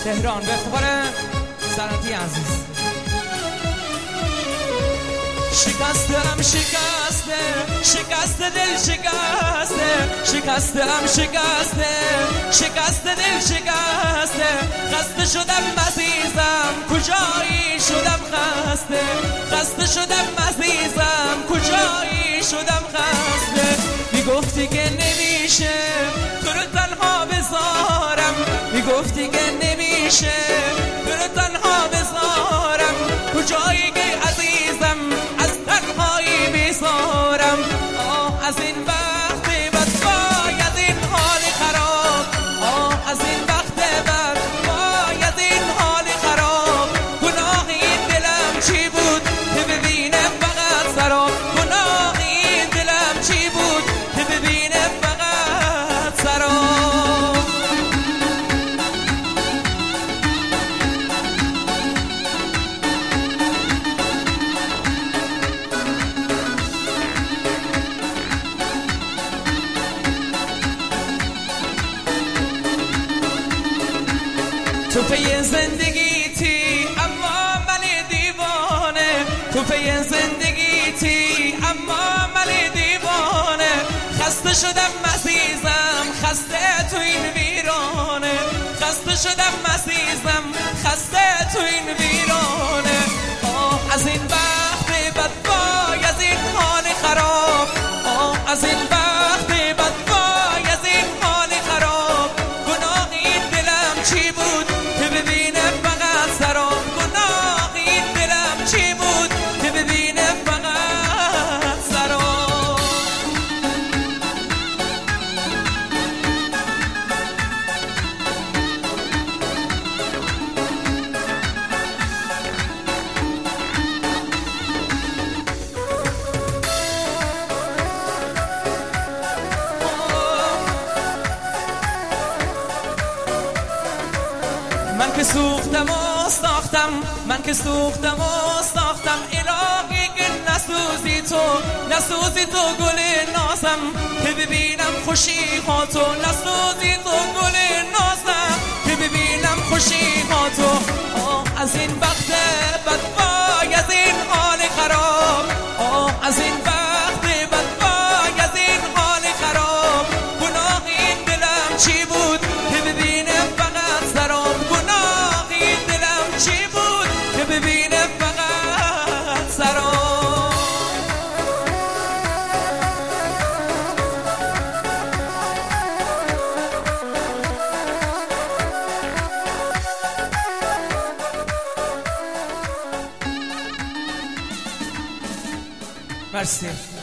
تهران به افتخار سرنتی عزیز. شکستم شکسته، شکسته دل شکسته، شکستم شکسته، شکسته دل شکسته، خسته شدم عزیزم کجایی شدم خسته، خسته شدم عزیزم کجایی شدم خسته. میگفتی که نمیشه تو رو تنها بذارم، میگفتی که نمیشه تو رو تنها بذارم، کجایی که عزیزم از تنهایی بیزارم. آه از این وقت بد وای از این حال خراب، آه از این وقت بد وای از این حال خراب. گناه این دلم چی بود که ببینه فقط سراب، گناه این دلم چی بود که ببینه فقط سراب. تو پی زندگیتی اما من دیوانه، تو پی زندگیتی اما من دیوانه. خسته شدم عزیزم خسته تو این ویرانه، خسته شدم عزیزم خسته تو این ویرانه. آه از این وقت بد وای از این حال خراب، آه از این وقت بد وای از این حال خراب. گناه این دلم چی بود که ببینه فقط سراب، گناه این دلم چی بود که ببینه فقط سراب. من که سوختم و ساختم، من که سوختم و ساختم، الهی که نسوزی تو، نسوزی تو گل نازم که ببینم خوشی ها تو، نسوزی تو گل نازم که ببینم خوشی ها تو. آه از این وقت بد وای از این حال خراب، آه از این وقت بد وای از این حال خراب. گناه این دلم چی بود که ببینه فقط سراب، گناه این دلم چی بود که ببینه فقط سراب. مرسی.